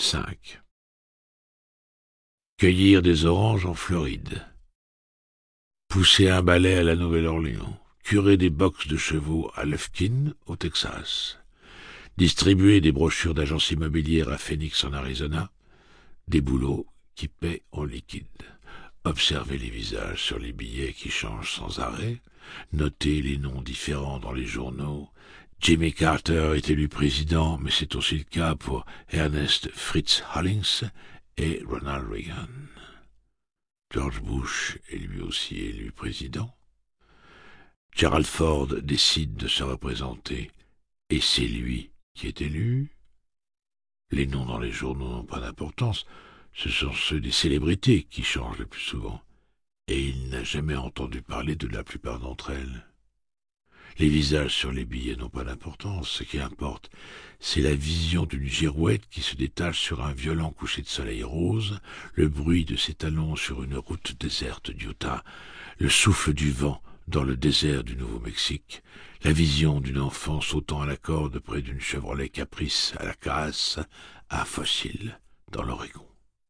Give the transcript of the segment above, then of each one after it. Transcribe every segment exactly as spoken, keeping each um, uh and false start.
cinq. Cueillir des oranges en Floride. Pousser un balai à la Nouvelle-Orléans. Curer des boxes de chevaux à Lufkin, au Texas. Distribuer des brochures d'agences immobilières à Phoenix, en Arizona. Des boulots qui paient en liquide. Observer les visages sur les billets qui changent sans arrêt. Noter les noms différents dans les journaux. Jimmy Carter est élu président, mais c'est aussi le cas pour Ernest Fritz Hollings et Ronald Reagan. George Bush est lui aussi élu président. Gerald Ford décide de se représenter, et c'est lui qui est élu. Les noms dans les journaux n'ont pas d'importance, ce sont ceux des célébrités qui changent le plus souvent, et il n'a jamais entendu parler de la plupart d'entre elles. Les visages sur les billets n'ont pas d'importance, ce qui importe, c'est la vision d'une girouette qui se détache sur un violent coucher de soleil rose, le bruit de ses talons sur une route déserte d'Utah, le souffle du vent dans le désert du Nouveau-Mexique, la vision d'une enfant sautant à la corde près d'une Chevrolet Caprice à la casse, à Fossil, dans l'Oregon.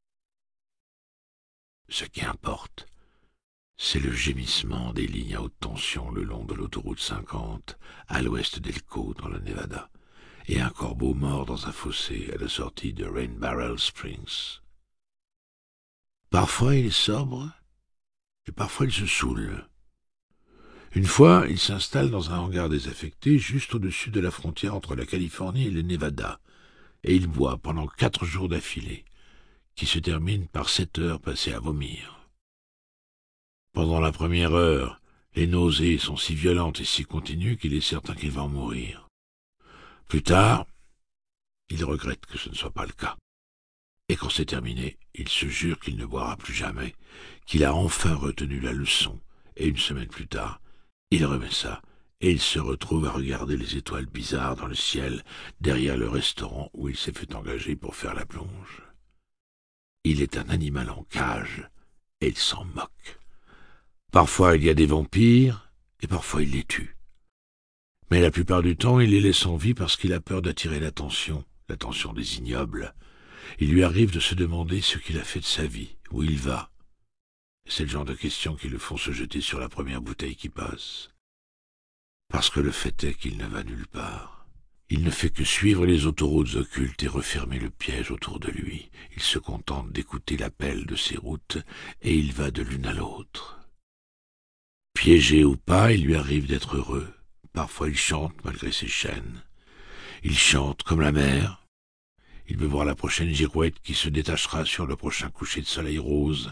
Ce qui importe, c'est le gémissement des lignes à haute tension le long de l'autoroute cinquante, à l'ouest d'Elko, dans le Nevada, et un corbeau mort dans un fossé à la sortie de Rain Barrel Springs. Parfois il est sobre, et parfois il se saoule. Une fois, il s'installe dans un hangar désaffecté juste au-dessus de la frontière entre la Californie et le Nevada, et il boit pendant quatre jours d'affilée, qui se terminent par sept heures passées à vomir. Pendant la première heure, les nausées sont si violentes et si continues qu'il est certain qu'il va en mourir. Plus tard, il regrette que ce ne soit pas le cas. Et quand c'est terminé, il se jure qu'il ne boira plus jamais, qu'il a enfin retenu la leçon, et une semaine plus tard, il remet ça, et il se retrouve à regarder les étoiles bizarres dans le ciel, derrière le restaurant où il s'est fait engager pour faire la plonge. Il est un animal en cage, et il s'en moque. Parfois il y a des vampires, et parfois il les tue. Mais la plupart du temps, il les laisse en vie parce qu'il a peur d'attirer l'attention, l'attention des ignobles. Il lui arrive de se demander ce qu'il a fait de sa vie, où il va. C'est le genre de questions qui le font se jeter sur la première bouteille qui passe. Parce que le fait est qu'il ne va nulle part. Il ne fait que suivre les autoroutes occultes et refermer le piège autour de lui. Il se contente d'écouter l'appel de ces routes, et il va de l'une à l'autre. Piégé ou pas, il lui arrive d'être heureux. Parfois il chante malgré ses chaînes. Il chante comme la mer. Il veut voir la prochaine girouette qui se détachera sur le prochain coucher de soleil rose.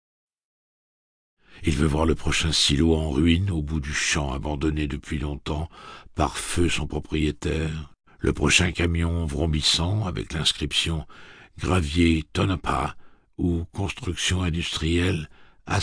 Il veut voir le prochain silo en ruine au bout du champ abandonné depuis longtemps par feu son propriétaire. Le prochain camion vrombissant avec l'inscription « Gravier Tonopah » ou « Construction industrielle Asplund ».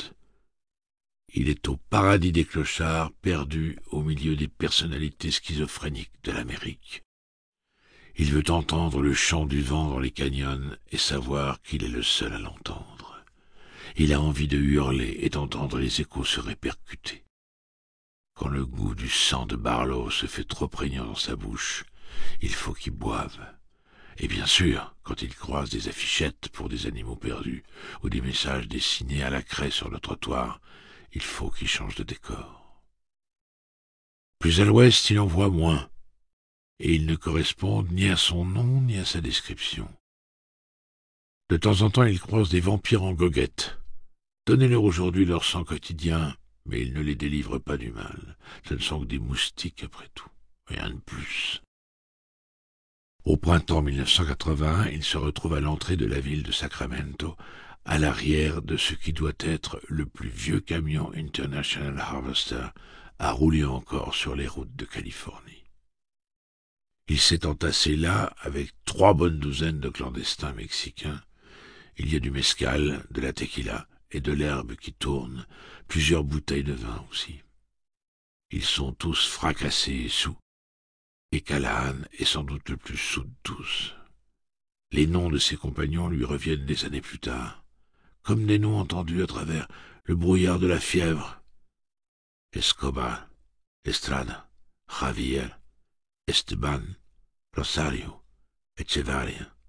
Il est au paradis des clochards, perdu au milieu des personnalités schizophréniques de l'Amérique. Il veut entendre le chant du vent dans les canyons et savoir qu'il est le seul à l'entendre. Il a envie de hurler et d'entendre les échos se répercuter. Quand le goût du sang de Barlow se fait trop prégnant dans sa bouche, il faut qu'il boive. Et bien sûr, quand il croise des affichettes pour des animaux perdus ou des messages dessinés à la craie sur le trottoir, il faut qu'il change de décor. Plus à l'ouest, il en voit moins, et ils ne correspondent ni à son nom ni à sa description. De temps en temps, il croise des vampires en goguette. Donnez-leur aujourd'hui leur sang quotidien, mais ils ne les délivrent pas du mal. Ce ne sont que des moustiques après tout, rien de plus. Au printemps mille neuf cent quatre-vingt-un, il se retrouve à l'entrée de la ville de Sacramento, à l'arrière de ce qui doit être le plus vieux camion International Harvester à rouler encore sur les routes de Californie. Il s'est entassé là avec trois bonnes douzaines de clandestins mexicains. Il y a du mescal, de la tequila et de l'herbe qui tourne, plusieurs bouteilles de vin aussi. Ils sont tous fracassés et saouls, et Callahan est sans doute le plus saoul de tous. Les noms de ses compagnons lui reviennent des années plus tard, comme des noms entendus à travers le brouillard de la fièvre. Escobar, Estrada, Javier, Esteban, Rosario, Echevarria,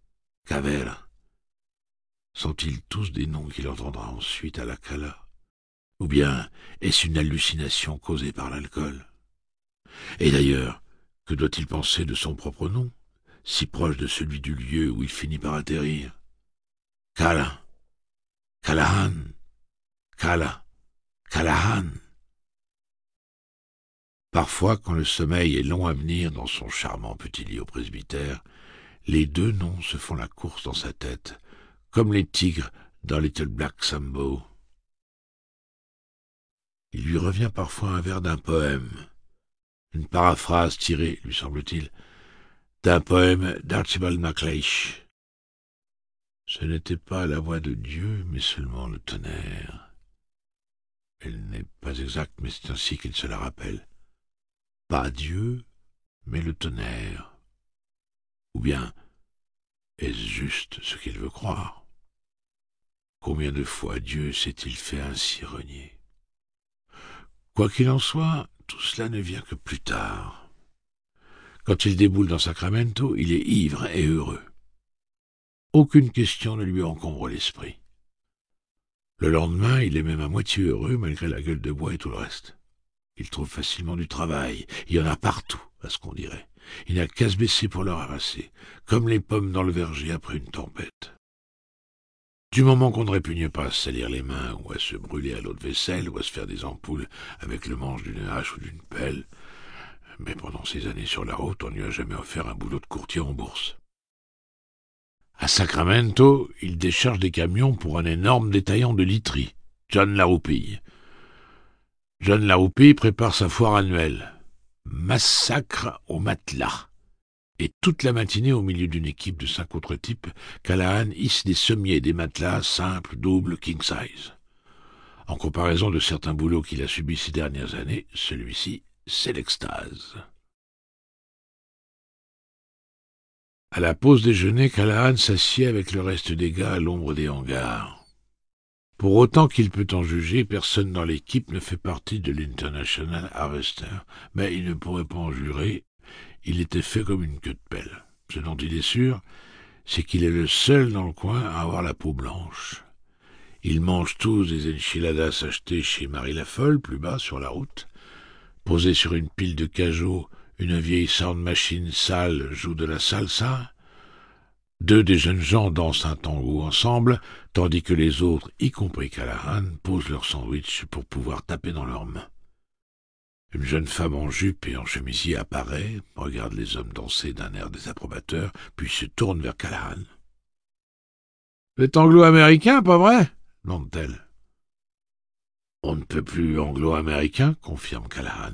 Cavera. Sont-ils tous des noms qu'il entendra ensuite à la Cala? Ou bien est-ce une hallucination causée par l'alcool? Et d'ailleurs, que doit-il penser de son propre nom, si proche de celui du lieu où il finit par atterrir? Cala, Callahan, Cala, Callahan. Parfois, quand le sommeil est long à venir dans son charmant petit lit au presbytère, les deux noms se font la course dans sa tête, comme les tigres dans Little Black Sambo. Il lui revient parfois un vers d'un poème, une paraphrase tirée, lui semble-t-il, d'un poème d'Archibald MacLeish. Ce n'était pas la voix de Dieu, mais seulement le tonnerre. Elle n'est pas exacte, mais c'est ainsi qu'il se la rappelle. Pas Dieu, mais le tonnerre. Ou bien, est-ce juste ce qu'il veut croire? Combien de fois Dieu s'est-il fait ainsi renier? Quoi qu'il en soit, tout cela ne vient que plus tard. Quand il déboule dans Sacramento, il est ivre et heureux. Aucune question ne lui encombre l'esprit. Le lendemain, il est même à moitié heureux, malgré la gueule de bois et tout le reste. Il trouve facilement du travail. Il y en a partout, à ce qu'on dirait. Il n'a qu'à se baisser pour le ramasser, comme les pommes dans le verger après une tempête. Du moment qu'on ne répugne pas à se salir les mains, ou à se brûler à l'eau de vaisselle, ou à se faire des ampoules avec le manche d'une hache ou d'une pelle, mais pendant ces années sur la route, on ne lui a jamais offert un boulot de courtier en bourse. À Sacramento, il décharge des camions pour un énorme détaillant de literie, John Laroupille. John Laroupille prépare sa foire annuelle. Massacre au matelas. Et toute la matinée, au milieu d'une équipe de cinq autres types, Callahan hisse des sommiers et des matelas simples, doubles, king size. En comparaison de certains boulots qu'il a subis ces dernières années, celui-ci, c'est l'extase. À la pause déjeuner, Callahan s'assied avec le reste des gars à l'ombre des hangars. Pour autant qu'il peut en juger, personne dans l'équipe ne fait partie de l'International Harvester, mais il ne pourrait pas en jurer. Il était fait comme une queue de pelle. Ce dont il est sûr, c'est qu'il est le seul dans le coin à avoir la peau blanche. Ils mangent tous des enchiladas achetées chez Marie Lafolle, plus bas, sur la route. Posée sur une pile de cajots, une vieille sound machine sale joue de la salsa. Deux des jeunes gens dansent un tango ensemble, tandis que les autres, y compris Callahan, posent leur sandwich pour pouvoir taper dans leurs mains. Une jeune femme en jupe et en chemisier apparaît, regarde les hommes danser d'un air désapprobateur, puis se tourne vers Callahan. « Vous êtes anglo-américain, pas vrai ?» demande-t-elle. « On ne peut plus anglo-américain, » confirme Callahan.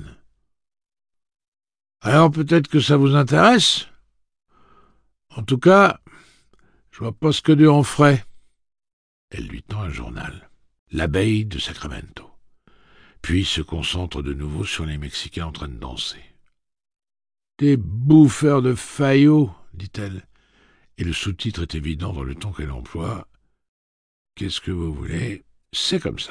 « Alors peut-être que ça vous intéresse ? En tout cas, je vois pas ce que Dieu en ferait. » Elle lui tend un journal. L'abeille de Sacramento. Puis se concentre de nouveau sur les Mexicains en train de danser. « Des bouffeurs de faillots, dit-elle, et le sous-titre est évident dans le ton qu'elle emploie. « Qu'est-ce que vous voulez ? C'est comme ça. »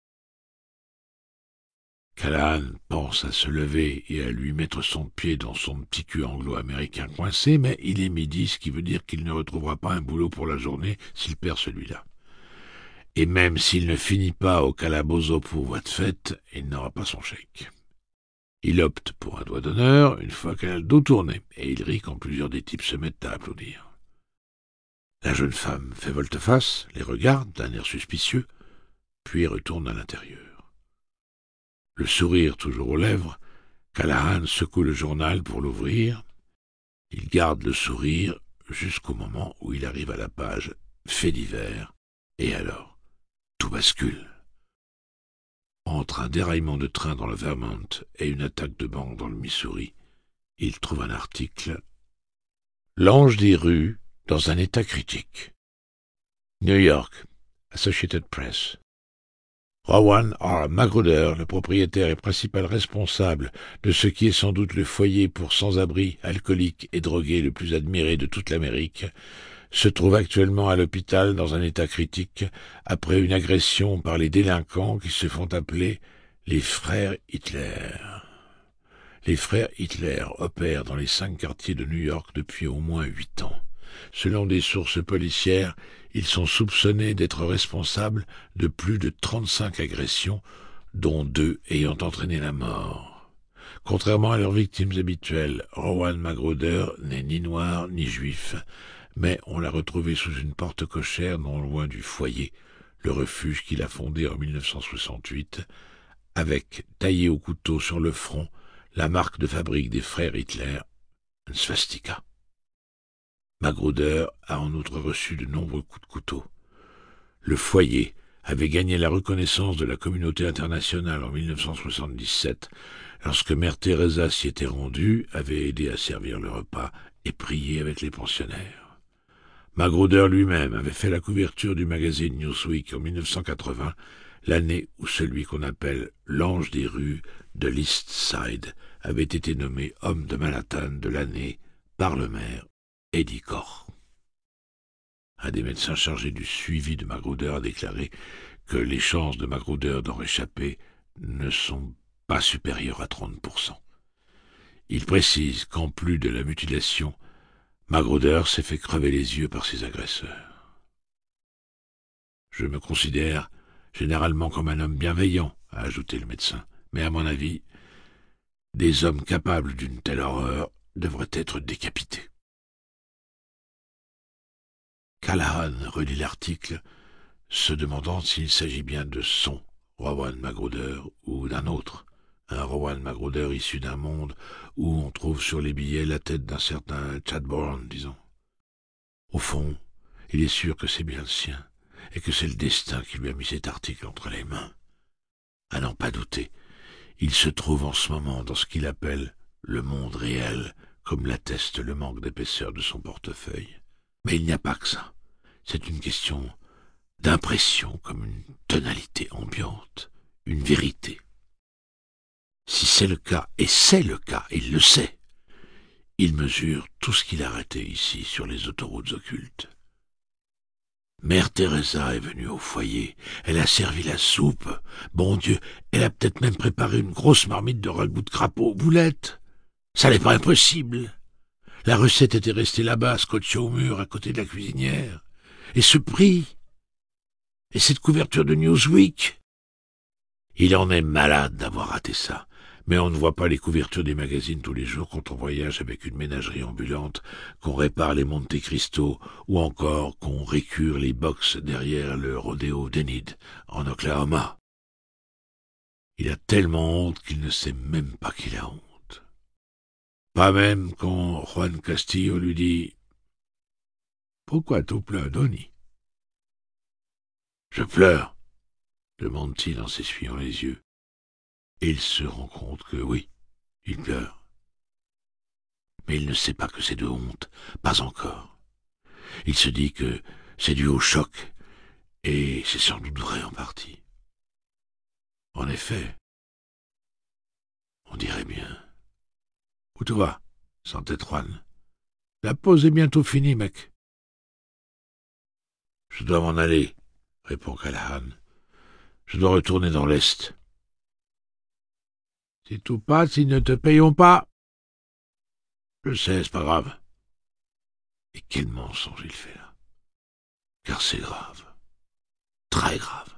Callahan pense à se lever et à lui mettre son pied dans son petit cul anglo-américain coincé, mais il est midi, ce qui veut dire qu'il ne retrouvera pas un boulot pour la journée s'il perd celui-là. Et même s'il ne finit pas au calabozo pour voie de fait, il n'aura pas son chèque. Il opte pour un doigt d'honneur une fois qu'elle a le dos tourné, et il rit quand plusieurs des types se mettent à applaudir. La jeune femme fait volte-face, les regarde d'un air suspicieux, puis retourne à l'intérieur. Le sourire toujours aux lèvres, Callahan secoue le journal pour l'ouvrir. Il garde le sourire jusqu'au moment où il arrive à la page « Faits divers », et alors tout bascule. Entre un déraillement de train dans le Vermont et une attaque de banque dans le Missouri, il trouve un article « L'ange des rues dans un état critique. New York, Associated Press. Rowan R. Magruder, le propriétaire et principal responsable de ce qui est sans doute le foyer pour sans-abri, alcooliques et drogués le plus admiré de toute l'Amérique, se trouve actuellement à l'hôpital dans un état critique après une agression par les délinquants qui se font appeler les frères Hitler. Les frères Hitler opèrent dans les cinq quartiers de New York depuis au moins huit ans. Selon des sources policières, ils sont soupçonnés d'être responsables de plus de trente-cinq agressions, dont deux ayant entraîné la mort. Contrairement à leurs victimes habituelles, Rowan Magruder n'est ni noir ni juif, mais on l'a retrouvé sous une porte cochère non loin du foyer, le refuge qu'il a fondé en mille neuf cent soixante-huit, avec, taillé au couteau sur le front, la marque de fabrique des frères Hitler, une swastika. Magruder a en outre reçu de nombreux coups de couteau. Le foyer avait gagné la reconnaissance de la communauté internationale en mille neuf cent soixante-dix-sept, lorsque Mère Teresa s'y était rendue, avait aidé à servir le repas et prié avec les pensionnaires. Magruder lui-même avait fait la couverture du magazine Newsweek en mille neuf cent quatre-vingts, l'année où celui qu'on appelle l'ange des rues de l'East Side avait été nommé homme de Manhattan de l'année par le maire Eddie Koch. Un des médecins chargés du suivi de Magruder a déclaré que les chances de Magruder d'en réchapper ne sont pas supérieures à trente pour cent. Il précise qu'en plus de la mutilation, Magruder s'est fait crever les yeux par ses agresseurs. « Je me considère généralement comme un homme bienveillant, » a ajouté le médecin, « mais à mon avis, des hommes capables d'une telle horreur devraient être décapités. » Callahan relit l'article, se demandant s'il s'agit bien de son Rowan Magruder ou d'un autre, un Rowan Magruder issu d'un monde où on trouve sur les billets la tête d'un certain Chadbourne, disons. Au fond, il est sûr que c'est bien le sien, et que c'est le destin qui lui a mis cet article entre les mains. À n'en pas douter, il se trouve en ce moment dans ce qu'il appelle le monde réel, comme l'atteste le manque d'épaisseur de son portefeuille. Mais il n'y a pas que ça. C'est une question d'impression, comme une tonalité ambiante, une vérité. Si c'est le cas, et c'est le cas, il le sait, il mesure tout ce qu'il a arrêté ici sur les autoroutes occultes. Mère Teresa est venue au foyer, elle a servi la soupe. Bon Dieu, elle a peut-être même préparé une grosse marmite de ragoût de crapaud aux boulettes. Ça n'est pas impossible. La recette était restée là-bas, scotchée au mur, à côté de la cuisinière. Et ce prix, et cette couverture de Newsweek. Il en est malade d'avoir raté ça. Mais on ne voit pas les couvertures des magazines tous les jours quand on voyage avec une ménagerie ambulante, qu'on répare les Monte Cristo, ou encore qu'on récure les box derrière le rodéo d'Enid, en Oklahoma. Il a tellement honte qu'il ne sait même pas qu'il a honte. Pas même quand Juan Castillo lui dit « Pourquoi tu pleures, Donny ?»« Je pleure » demande-t-il en s'essuyant les yeux. Et il se rend compte que oui, il pleure. Mais il ne sait pas que c'est de honte, pas encore. Il se dit que c'est dû au choc, et c'est sans doute vrai en partie. En effet, on dirait bien. Où tu vas, sans tête Juan? La pause est bientôt finie, mec. Je dois m'en aller, répond Callahan. Je dois retourner dans l'Est. Si tout passe, ils ne te payeront pas. Je sais, c'est pas grave. Et quel mensonge il fait là. Car c'est grave. Très grave.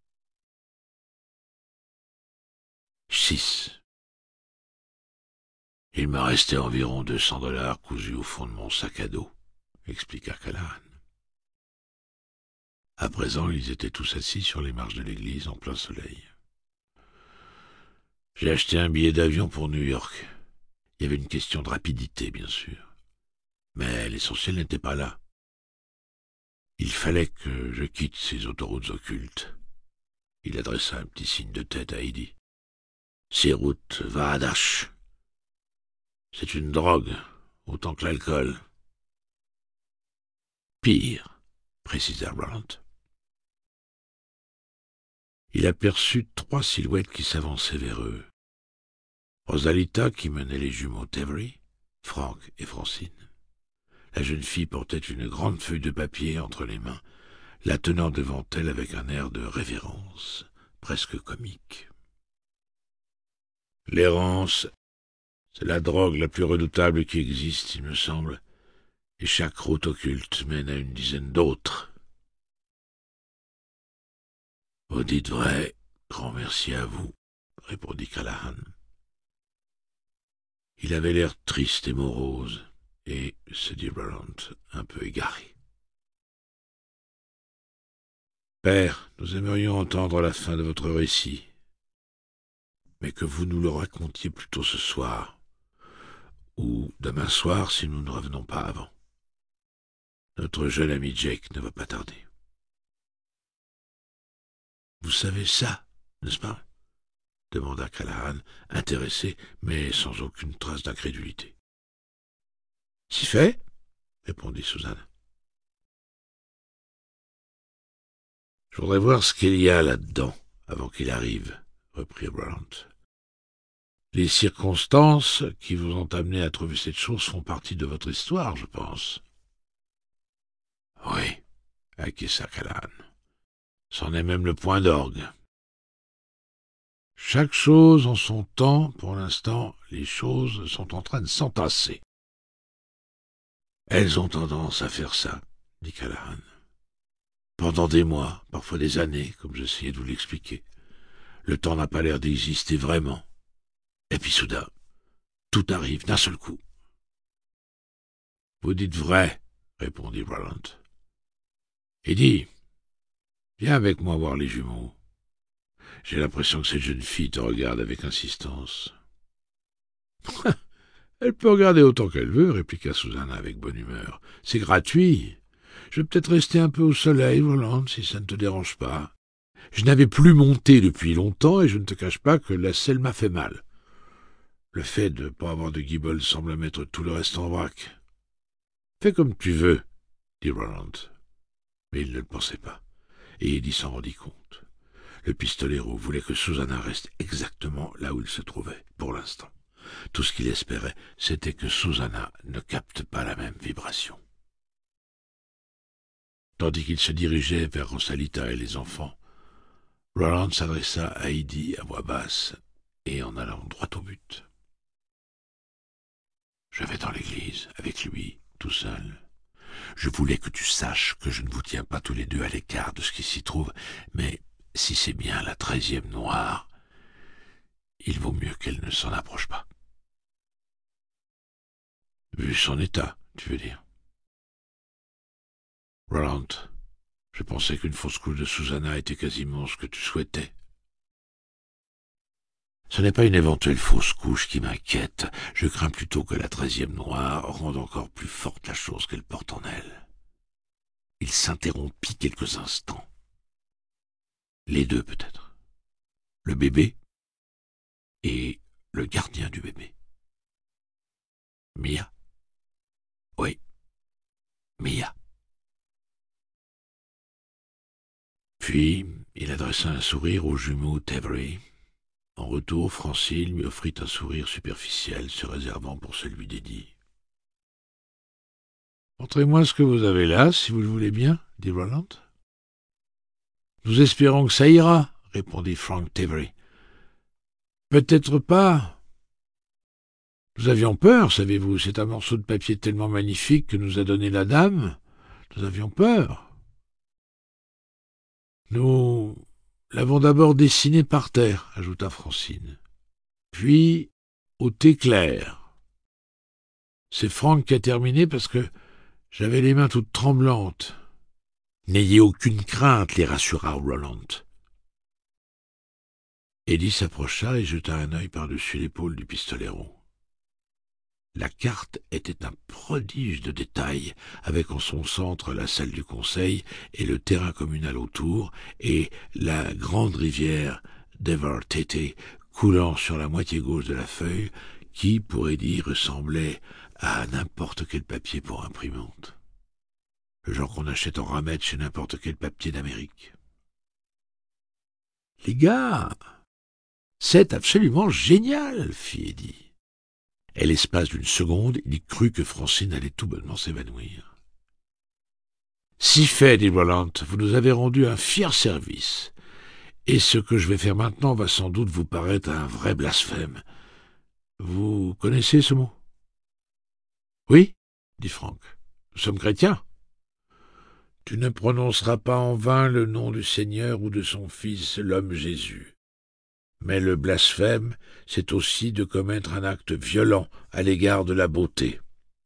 six. Il me restait environ deux cents dollars cousus au fond de mon sac à dos, expliqua Callahan. À présent, ils étaient tous assis sur les marches de l'église en plein soleil. J'ai acheté un billet d'avion pour New York. Il y avait une question de rapidité, bien sûr. Mais l'essentiel n'était pas là. Il fallait que je quitte ces autoroutes occultes. Il adressa un petit signe de tête à Heidi. Ces routes va à Dash. C'est une drogue, autant que l'alcool. Pire, précisa Roland. Il aperçut trois silhouettes qui s'avançaient vers eux. Rosalita, qui menait les jumeaux Tevery, Frank et Francine. La jeune fille portait une grande feuille de papier entre les mains, la tenant devant elle avec un air de révérence, presque comique. L'errance, c'est la drogue la plus redoutable qui existe, il me semble, et chaque route occulte mène à une dizaine d'autres. Vous dites vrai, grand merci à vous, répondit Callahan. Il avait l'air triste et morose, et, se dit Roland, un peu égaré. Père, nous aimerions entendre la fin de votre récit, mais que vous nous le racontiez plutôt ce soir, ou demain soir si nous ne revenons pas avant. Notre jeune ami Jake ne va pas tarder. Vous savez ça, n'est-ce pas? Demanda Callahan, intéressé, mais sans aucune trace d'incrédulité. Si fait, répondit Suzanne. Je voudrais voir ce qu'il y a là-dedans, avant qu'il arrive, reprit Roland. Les circonstances qui vous ont amené à trouver cette chose font partie de votre histoire, je pense. Oui, acquiesça Callahan. C'en est même le point d'orgue. Chaque chose en son temps, pour l'instant, les choses sont en train de s'entasser. Elles ont tendance à faire ça, dit Callahan. Pendant des mois, parfois des années, comme j'essayais de vous l'expliquer. Le temps n'a pas l'air d'exister vraiment. Et puis soudain, tout arrive d'un seul coup. Vous dites vrai, répondit Roland. Eddie, viens avec moi voir les jumeaux. J'ai l'impression que cette jeune fille te regarde avec insistance. Elle peut regarder autant qu'elle veut, répliqua Susanna avec bonne humeur. C'est gratuit. Je vais peut-être rester un peu au soleil, Roland, si ça ne te dérange pas. Je n'avais plus monté depuis longtemps et je ne te cache pas que la selle m'a fait mal. Le fait de ne pas avoir de guibole semble mettre tout le reste en vrac. Fais comme tu veux, dit Roland. Mais il ne le pensait pas, et Eddie s'en rendit compte. Le pistolero voulait que Susanna reste exactement là où il se trouvait, pour l'instant. Tout ce qu'il espérait, c'était que Susanna ne capte pas la même vibration. Tandis qu'il se dirigeait vers Rosalita et les enfants, Roland s'adressa à Eddie à voix basse et en allant droit au but. Je vais dans l'église, avec lui, tout seul. Je voulais que tu saches que je ne vous tiens pas tous les deux à l'écart de ce qui s'y trouve, mais si c'est bien la treizième noire, il vaut mieux qu'elle ne s'en approche pas. Vu son état, tu veux dire. Roland, je pensais qu'une fausse couche de Susanna était quasiment ce que tu souhaitais. Ce n'est pas une éventuelle fausse couche qui m'inquiète. Je crains plutôt que la treizième noire rende encore plus forte la chose qu'elle porte en elle. Il s'interrompit quelques instants. Les deux, peut-être. Le bébé et le gardien du bébé. Mia? Oui, Mia. Puis, il adressa un sourire au jumeau Tevery. En retour, Francine lui offrit un sourire superficiel, se réservant pour celui d'Eddie. « Montrez-moi ce que vous avez là, si vous le voulez bien, » dit Roland. « Nous espérons que ça ira, » répondit Frank Tevery. « Peut-être pas. Nous avions peur, savez-vous, c'est un morceau de papier tellement magnifique que nous a donné la dame. Nous avions peur. Nous l'avons d'abord dessiné par terre, ajouta Francine. Puis au thé clair. C'est Franck qui a terminé parce que j'avais les mains toutes tremblantes. N'ayez aucune crainte, les rassura Roland. Eddie s'approcha et jeta un œil par-dessus l'épaule du pistolero. La carte était un prodige de détails, avec en son centre la salle du conseil et le terrain communal autour, et la grande rivière d'Evertete coulant sur la moitié gauche de la feuille, qui, pour Eddie, ressemblait à n'importe quel papier pour imprimante. Le genre qu'on achète en ramette chez n'importe quel papier d'Amérique. « Les gars, c'est absolument génial !» fit Eddie. Et l'espace d'une seconde, il crut que Francine allait tout bonnement s'évanouir. « Si fait, dit Roland, vous nous avez rendu un fier service. Et ce que je vais faire maintenant va sans doute vous paraître un vrai blasphème. Vous connaissez ce mot? »« Oui, dit Franck. Nous sommes chrétiens. Tu ne prononceras pas en vain le nom du Seigneur ou de son Fils, l'homme Jésus. Mais le blasphème, c'est aussi de commettre un acte violent à l'égard de la beauté. »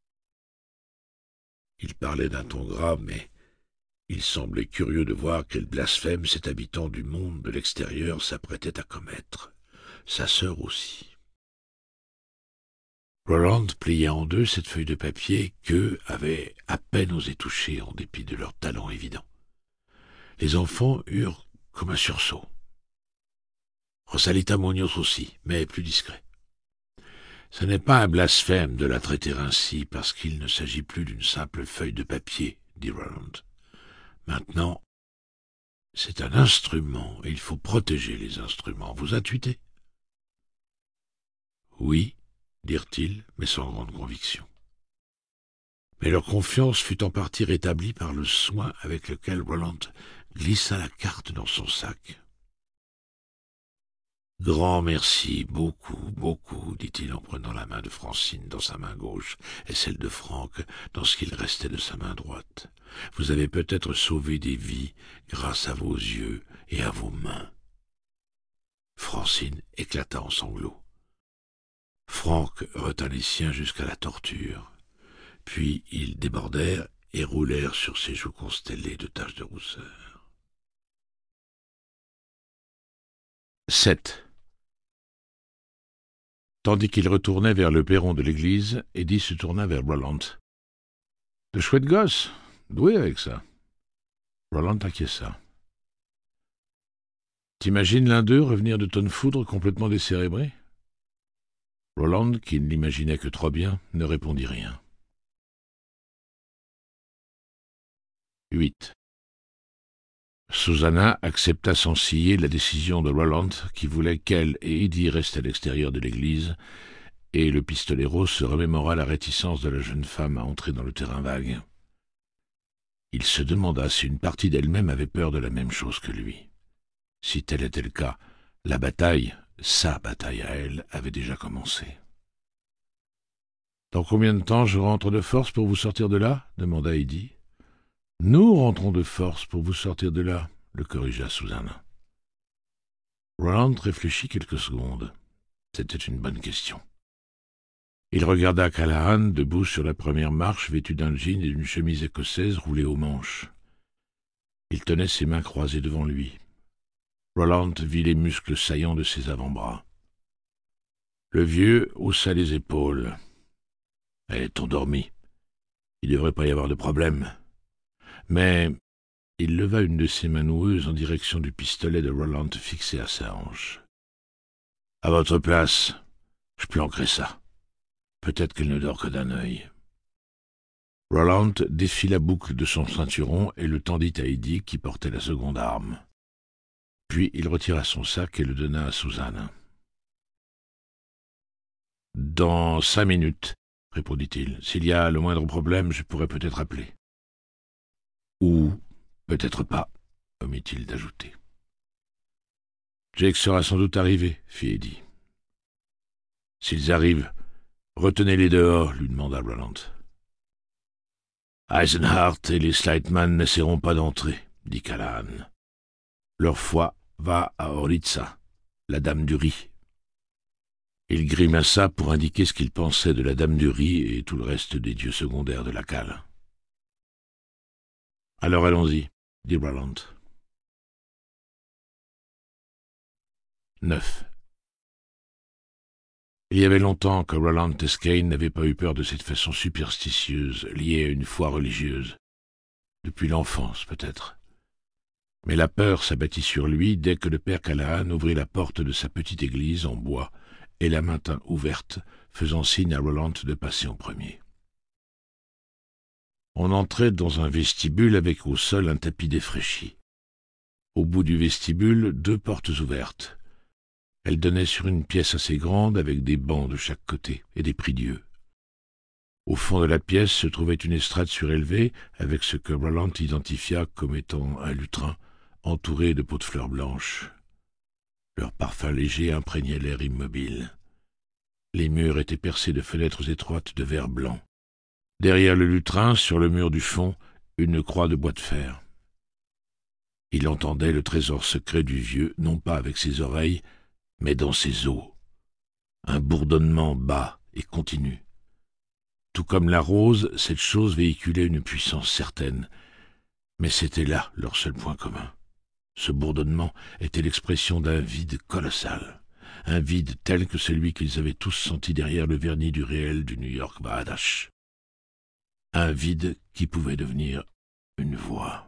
Il parlait d'un ton grave, mais il semblait curieux de voir quel blasphème cet habitant du monde de l'extérieur s'apprêtait à commettre. Sa sœur aussi. Roland plia en deux cette feuille de papier qu'eux avaient à peine osé toucher en dépit de leur talent évident. Les enfants eurent comme un sursaut. Rosalita Muñoz aussi, mais plus discret. Ce n'est pas un blasphème de la traiter ainsi, parce qu'il ne s'agit plus d'une simple feuille de papier, dit Roland. Maintenant, c'est un instrument, et il faut protéger les instruments. Vous intuitez? Oui, dirent-ils, mais sans grande conviction. Mais leur confiance fut en partie rétablie par le soin avec lequel Roland glissa la carte dans son sac. « Grand merci, beaucoup, beaucoup, dit-il en prenant la main de Francine dans sa main gauche et celle de Franck dans ce qu'il restait de sa main droite. Vous avez peut-être sauvé des vies grâce à vos yeux et à vos mains. » Francine éclata en sanglots. Franck retint les siens jusqu'à la torture. Puis ils débordèrent et roulèrent sur ses joues constellées de taches de rousseur. sept. Tandis qu'il retournait vers le perron de l'église, Eddie se tourna vers Roland. « De chouettes gosses, doué avec ça. » Roland acquiesça. « T'imagines l'un d'eux revenir de tonne foudre complètement décérébré ?» Roland, qui ne l'imaginait que trop bien, ne répondit rien. huit. Susanna accepta sans ciller la décision de Roland, qui voulait qu'elle et Eddie restent à l'extérieur de l'église, et le pistolero se remémora la réticence de la jeune femme à entrer dans le terrain vague. Il se demanda si une partie d'elle-même avait peur de la même chose que lui. Si tel était le cas, la bataille, sa bataille à elle, avait déjà commencé. « Dans combien de temps je rentre de force pour vous sortir de là ?» demanda Eddie. « Nous rentrons de force pour vous sortir de là, » le corrigea Susanna. Roland réfléchit quelques secondes. C'était une bonne question. Il regarda Callahan debout sur la première marche, vêtu d'un jean et d'une chemise écossaise roulée aux manches. Il tenait ses mains croisées devant lui. Roland vit les muscles saillants de ses avant-bras. Le vieux haussa les épaules. « Elle est endormie. Il ne devrait pas y avoir de problème. » Mais il leva une de ses mains noueuses en direction du pistolet de Roland fixé à sa hanche. « À votre place, je planquerai ça. Peut-être qu'elle ne dort que d'un œil. » Roland défit la boucle de son ceinturon et le tendit à Eddie qui portait la seconde arme. Puis il retira son sac et le donna à Susanna. « Dans cinq minutes, » répondit-il. « S'il y a le moindre problème, je pourrais peut-être appeler. » « Ou peut-être pas, » omit-il d'ajouter. « Jake sera sans doute arrivé, » fit Eddie. « S'ils arrivent, retenez-les dehors, » lui demanda Roland. « Eisenhart et les Slightman n'essaieront pas d'entrer, » dit Callahan. « Leur foi va à Horitza, la dame du riz. » Il grimaça pour indiquer ce qu'il pensait de la dame du riz et tout le reste des dieux secondaires de la cale. « Alors allons-y, » dit Roland. neuf. Il y avait longtemps que Roland Teskane n'avait pas eu peur de cette façon superstitieuse, liée à une foi religieuse. Depuis l'enfance, peut-être. Mais la peur s'abattit sur lui dès que le père Callahan ouvrit la porte de sa petite église en bois et la maintint ouverte, faisant signe à Roland de passer en premier. On entrait dans un vestibule avec au sol un tapis défraîchi. Au bout du vestibule, deux portes ouvertes. Elles donnaient sur une pièce assez grande avec des bancs de chaque côté et des prie-dieux. Au fond de la pièce se trouvait une estrade surélevée avec ce que Roland identifia comme étant un lutrin entouré de pots de fleurs blanches. Leur parfum léger imprégnait l'air immobile. Les murs étaient percés de fenêtres étroites de verre blanc. Derrière le lutrin, sur le mur du fond, une croix de bois de fer. Il entendait le trésor secret du vieux, non pas avec ses oreilles, mais dans ses os. Un bourdonnement bas et continu. Tout comme la rose, cette chose véhiculait une puissance certaine, mais c'était là leur seul point commun. Ce bourdonnement était l'expression d'un vide colossal, un vide tel que celui qu'ils avaient tous senti derrière le vernis du réel du New York Bahadash. Un vide qui pouvait devenir une voix.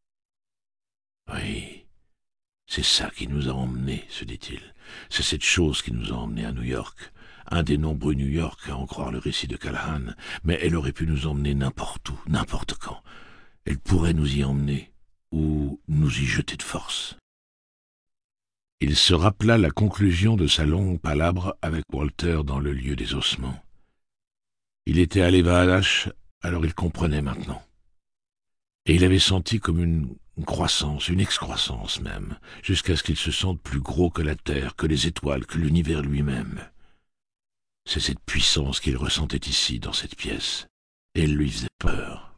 Oui, c'est ça qui nous a emmenés, se dit-il. C'est cette chose qui nous a emmenés à New York. Un des nombreux New York, à en croire le récit de Callahan, mais elle aurait pu nous emmener n'importe où, n'importe quand. Elle pourrait nous y emmener, ou nous y jeter de force. Il se rappela la conclusion de sa longue palabre avec Walter dans le lieu des ossements. Il était allé Bahadash, alors il comprenait maintenant. Et il avait senti comme une croissance, une excroissance même, jusqu'à ce qu'il se sente plus gros que la terre, que les étoiles, que l'univers lui-même. C'est cette puissance qu'il ressentait ici, dans cette pièce, et elle lui faisait peur.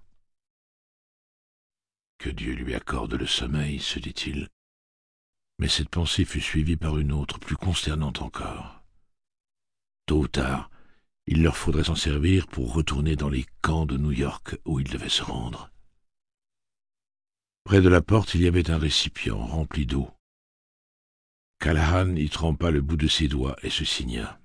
Que Dieu lui accorde le sommeil, se dit-il. Mais cette pensée fut suivie par une autre, plus consternante encore. Tôt ou tard, il leur faudrait s'en servir pour retourner dans les camps de New York où ils devaient se rendre. Près de la porte, il y avait un récipient rempli d'eau. Callahan y trempa le bout de ses doigts et se signa.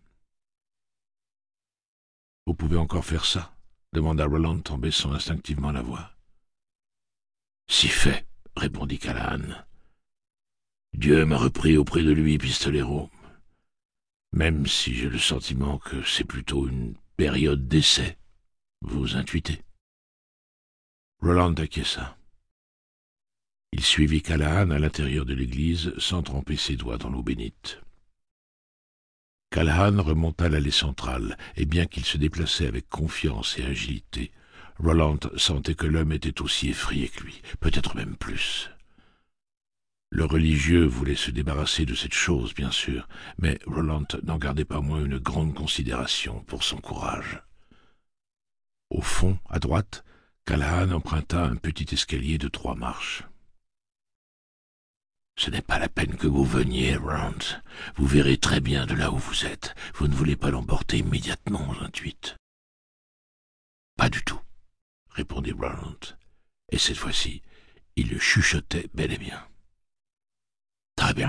« Vous pouvez encore faire ça ?» demanda Roland en baissant instinctivement la voix. « Si fait, » répondit Callahan. « Dieu m'a repris auprès de lui, pistolero. Même si j'ai le sentiment que c'est plutôt une période d'essai. Vous intuitez. » Roland acquiesça. Il suivit Callahan à l'intérieur de l'église sans tremper ses doigts dans l'eau bénite. Callahan remonta l'allée centrale, et bien qu'il se déplaçait avec confiance et agilité, Roland sentait que l'homme était aussi effrayé que lui, peut-être même plus. Le religieux voulait se débarrasser de cette chose, bien sûr, mais Roland n'en gardait pas moins une grande considération pour son courage. Au fond, à droite, Callahan emprunta un petit escalier de trois marches. « Ce n'est pas la peine que vous veniez, Roland. Vous verrez très bien de là où vous êtes. Vous ne voulez pas l'emporter immédiatement, j'intuite. »« Pas du tout, » répondit Roland, et cette fois-ci, il le chuchotait bel et bien. « Très bien. »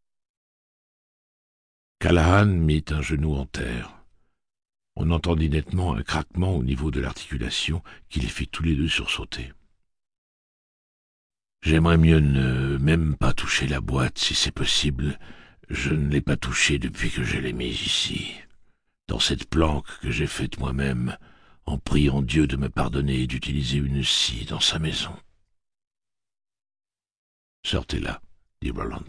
Callahan mit un genou en terre. On entendit nettement un craquement au niveau de l'articulation qui les fit tous les deux sursauter. J'aimerais mieux ne même pas toucher la boîte, si c'est possible. Je ne l'ai pas touchée depuis que je l'ai mise ici, dans cette planque que j'ai faite moi-même, en priant Dieu de me pardonner et d'utiliser une scie dans sa maison. « Sortez-la, » dit Roland.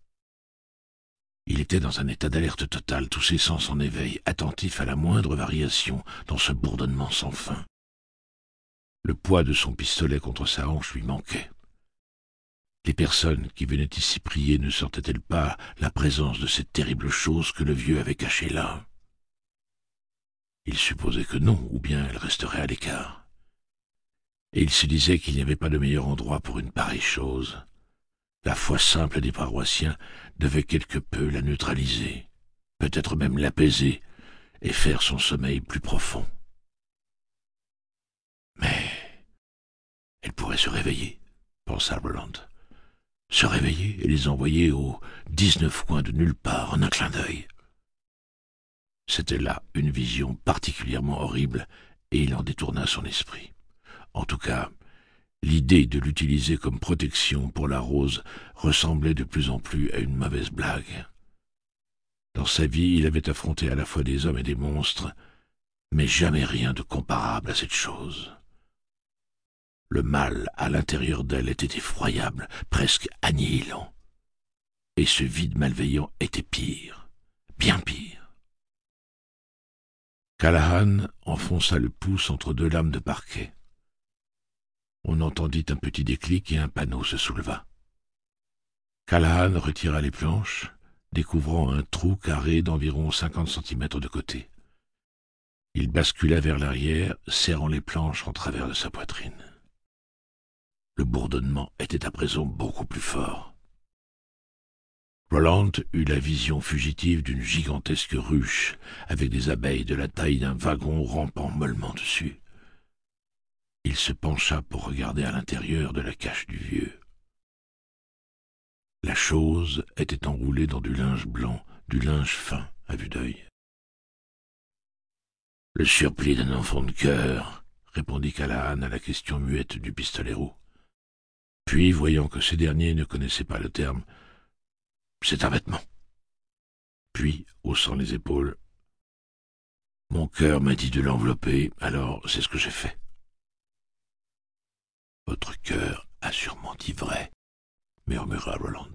Il était dans un état d'alerte totale, tous ses sens en éveil, attentif à la moindre variation dans ce bourdonnement sans fin. Le poids de son pistolet contre sa hanche lui manquait. Les personnes qui venaient ici prier ne sentaient-elles pas la présence de cette terrible chose que le vieux avait cachée là? Il supposait que non, ou bien elle resterait à l'écart. Et il se disait qu'il n'y avait pas de meilleur endroit pour une pareille chose. La foi simple des paroissiens devait quelque peu la neutraliser, peut-être même l'apaiser, et faire son sommeil plus profond. Mais elle pourrait se réveiller, pensa Roland. Se réveiller et les envoyer aux dix-neuf coins de nulle part en un clin d'œil. C'était là une vision particulièrement horrible, et il en détourna son esprit. En tout cas, l'idée de l'utiliser comme protection pour la rose ressemblait de plus en plus à une mauvaise blague. Dans sa vie, il avait affronté à la fois des hommes et des monstres, mais jamais rien de comparable à cette chose. Le mal à l'intérieur d'elle était effroyable, presque annihilant. Et ce vide malveillant était pire, bien pire. Callahan enfonça le pouce entre deux lames de parquet. On entendit un petit déclic et un panneau se souleva. Callahan retira les planches, découvrant un trou carré d'environ cinquante centimètres de côté. Il bascula vers l'arrière, serrant les planches en travers de sa poitrine. Le bourdonnement était à présent beaucoup plus fort. Roland eut la vision fugitive d'une gigantesque ruche, avec des abeilles de la taille d'un wagon rampant mollement dessus. Il se pencha pour regarder à l'intérieur de la cache du vieux. La chose était enroulée dans du linge blanc, du linge fin à vue d'œil. « Le surplis d'un enfant de cœur, » répondit Callahan à la question muette du pistolero. Puis, voyant que ces derniers ne connaissaient pas le terme, « C'est un vêtement. » Puis, haussant les épaules, « Mon cœur m'a dit de l'envelopper, alors c'est ce que j'ai fait. »« Votre cœur a sûrement dit vrai, » murmura Roland.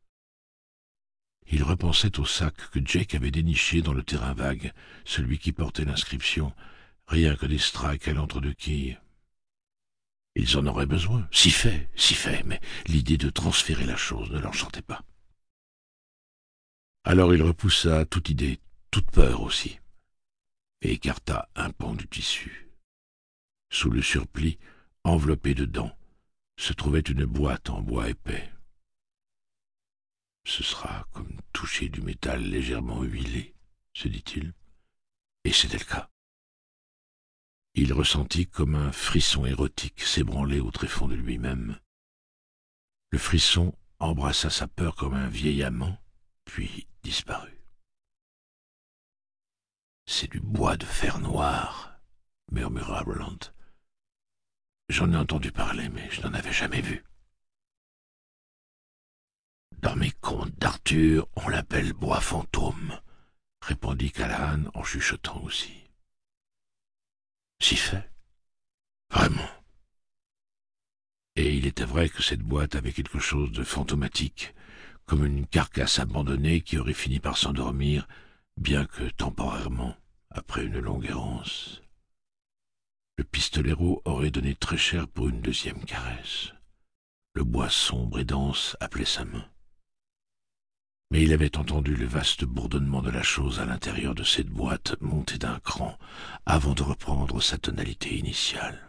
Il repensait au sac que Jake avait déniché dans le terrain vague, celui qui portait l'inscription « Rien que des strikes à l'entre-deux quilles ». Ils en auraient besoin, si fait, si fait, mais l'idée de transférer la chose ne l'enchantait pas. Alors il repoussa toute idée, toute peur aussi, et écarta un pan du tissu. Sous le surplis, enveloppé dedans, se trouvait une boîte en bois épais. « Ce sera comme toucher du métal légèrement huilé, » se dit-il, et c'était le cas. Il ressentit comme un frisson érotique s'ébranler au tréfonds de lui-même. Le frisson embrassa sa peur comme un vieil amant, puis disparut. « C'est du bois de fer noir, » murmura Roland. « J'en ai entendu parler, mais je n'en avais jamais vu. » « Dans mes contes d'Arthur, on l'appelle bois fantôme, » répondit Callahan en chuchotant aussi. « Si fait. Vraiment. » Et il était vrai que cette boîte avait quelque chose de fantomatique, comme une carcasse abandonnée qui aurait fini par s'endormir, bien que temporairement, après une longue errance. Le pistolero aurait donné très cher pour une deuxième caresse. Le bois sombre et dense appelait sa main. Mais il avait entendu le vaste bourdonnement de la chose à l'intérieur de cette boîte monter d'un cran avant de reprendre sa tonalité initiale.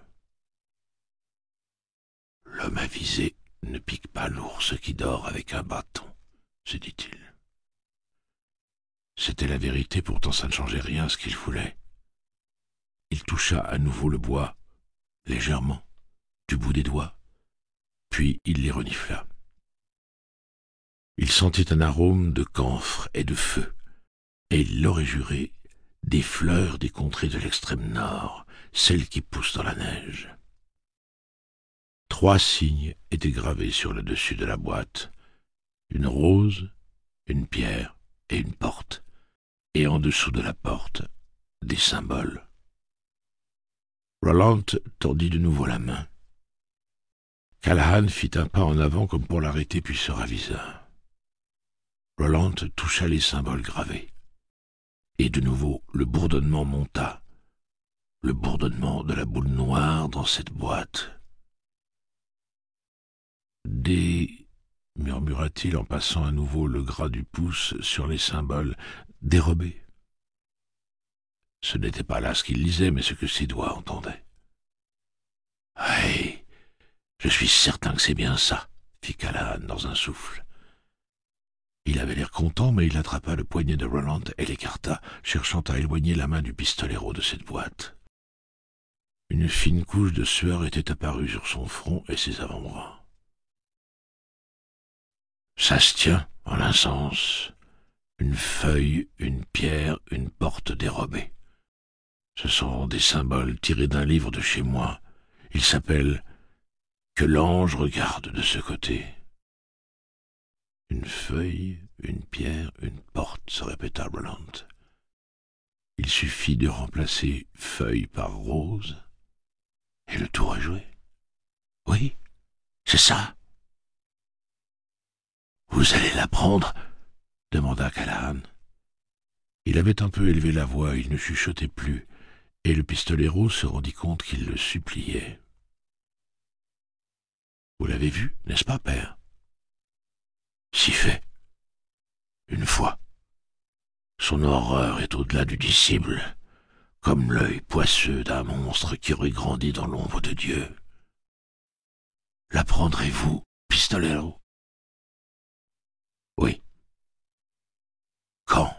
« L'homme avisé ne pique pas l'ours qui dort avec un bâton, » se dit-il. C'était la vérité, pourtant ça ne changeait rien à ce qu'il voulait. Il toucha à nouveau le bois, légèrement, du bout des doigts, puis il les renifla. Il sentit un arôme de camphre et de feu, et il l'aurait juré, des fleurs des contrées de l'extrême nord, celles qui poussent dans la neige. Trois signes étaient gravés sur le dessus de la boîte, une rose, une pierre et une porte, et en dessous de la porte, des symboles. Roland tendit de nouveau la main. Callahan fit un pas en avant comme pour l'arrêter, puis se ravisa. Roland toucha les symboles gravés. Et de nouveau, le bourdonnement monta. Le bourdonnement de la boule noire dans cette boîte. « Des... » murmura-t-il en passant à nouveau le gras du pouce sur les symboles, « dérobés. » Ce n'était pas là ce qu'il lisait, mais ce que ses doigts entendaient. « Hey, je suis certain que c'est bien ça, » fit Callahan dans un souffle. Il avait l'air content, mais il attrapa le poignet de Roland et l'écarta, cherchant à éloigner la main du pistolero de cette boîte. Une fine couche de sueur était apparue sur son front et ses avant-bras. « Ça se tient, en un sens. Une feuille, une pierre, une porte dérobée. Ce sont des symboles tirés d'un livre de chez moi. Il s'appelle « Que l'ange regarde de ce côté ». Une feuille, une pierre, une porte, se répéta Roland. Il suffit de remplacer feuille par rose, et le tour est joué. Oui, c'est ça. Vous allez la prendre ? Demanda Callahan. Il avait un peu élevé la voix, il ne chuchotait plus, et le pistolero se rendit compte qu'il le suppliait. Vous l'avez vu, n'est-ce pas, père ? Si fait. Une fois. Son horreur est au-delà du disciple. comme l'œil poisseux d'un monstre qui aurait grandi dans l'ombre de Dieu. La prendrez-vous, pistolero? Oui. Quand?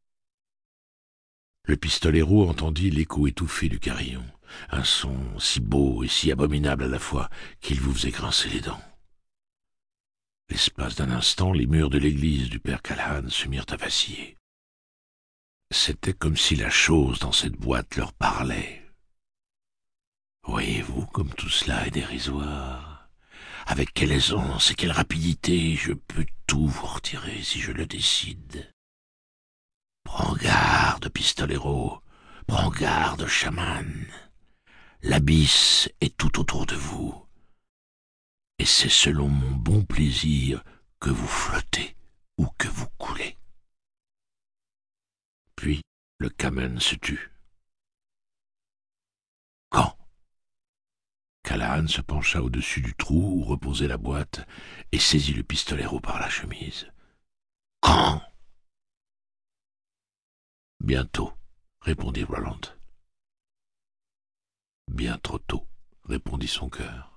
Le pistolero entendit l'écho étouffé du carillon, un son si beau et si abominable à la fois qu'il vous faisait grincer les dents. L'espace d'un instant, les murs de l'église du père Callahan se mirent à vaciller. C'était comme si la chose dans cette boîte leur parlait. Voyez-vous comme tout cela est dérisoire? Avec quelle aisance et quelle rapidité je peux tout vous retirer si je le décide. Prends garde, pistolero, prends garde, chaman. L'abysse est tout autour de vous, et c'est selon mon bon plaisir que vous flottez ou que vous coulez. Puis le Kamen se tut. Quand? Callahan se pencha au-dessus du trou où reposait la boîte et saisit le pistolero par la chemise. Quand? Bientôt, répondit Roland. Bien trop tôt, répondit son cœur.